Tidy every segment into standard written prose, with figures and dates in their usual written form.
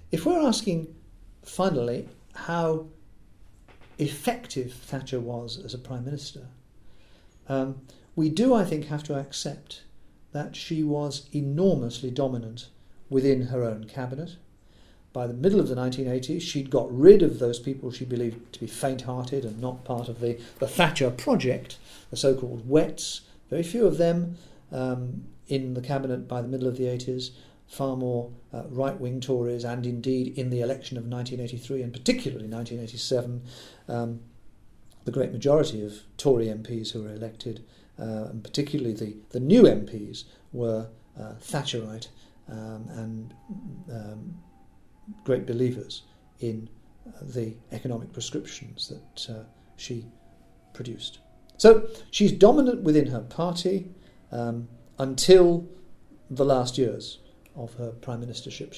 if we're asking, finally, how effective Thatcher was as a Prime Minister, we do, I think, have to accept that she was enormously dominant within her own cabinet. By the middle of the 1980s, she'd got rid of those people she believed to be faint-hearted and not part of the Thatcher project, the so-called Wets. Very few of them in the cabinet by the middle of the 80s, far more right-wing Tories, and indeed in the election of 1983 and particularly 1987, the great majority of Tory MPs who were elected, and particularly the new MPs, were Thatcherite and great believers in the economic prescriptions that she produced. So she's dominant within her party until the last years of her prime ministership.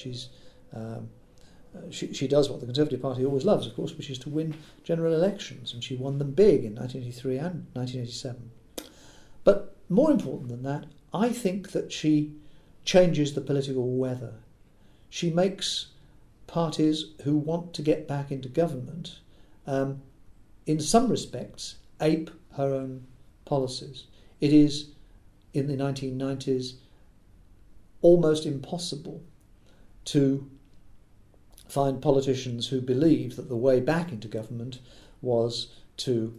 She does what the Conservative Party always loves, of course, which is to win general elections, and she won them big in 1983 and 1987. But more important than that, I think that she changes the political weather. She makes parties who want to get back into government, in some respects, ape her own policies. It is, in the 1990s, almost impossible to find politicians who believed that the way back into government was to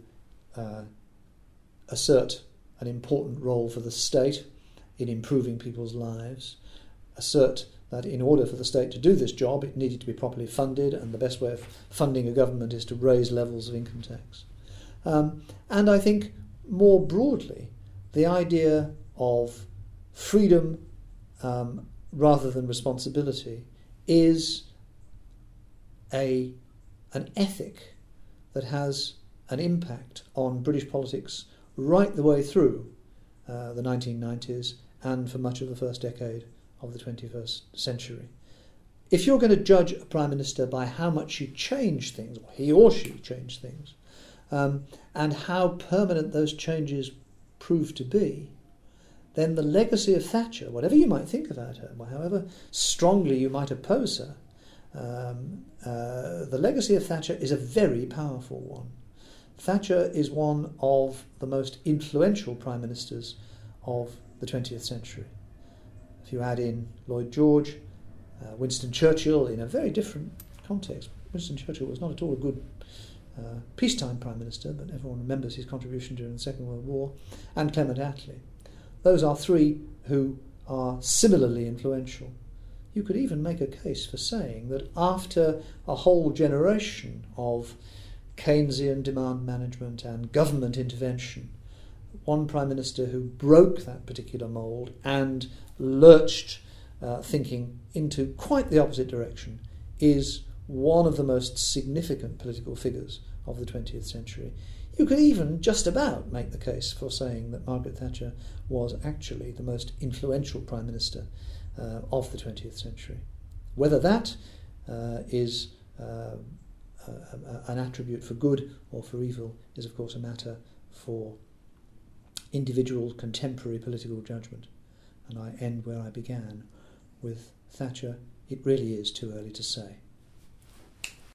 assert an important role for the state in improving people's lives, assert that in order for the state to do this job, it needed to be properly funded, and the best way of funding a government is to raise levels of income tax. And I think, more broadly, the idea of freedom rather than responsibility is an ethic that has an impact on British politics right the way through the 1990s and for much of the first decade of the 21st century. If you're going to judge a Prime Minister by how much she changed things, or he or she changed things, and how permanent those changes proved to be, then the legacy of Thatcher, whatever you might think about her, however strongly you might oppose her, the legacy of Thatcher is a very powerful one. Thatcher is one of the most influential Prime Ministers of the 20th century. If you add in Lloyd George, Winston Churchill in a very different context. Winston Churchill was not at all a good peacetime Prime Minister, but everyone remembers his contribution during the Second World War, and Clement Attlee. Those are three who are similarly influential. You could even make a case for saying that after a whole generation of Keynesian demand management and government intervention, one Prime Minister who broke that particular mould and lurched thinking into quite the opposite direction is one of the most significant political figures of the 20th century. You could even just about make the case for saying that Margaret Thatcher was actually the most influential Prime Minister of the 20th century. Whether that is an attribute for good or for evil is, of course, a matter for individual contemporary political judgment. And I end where I began, with Thatcher. It really is too early to say.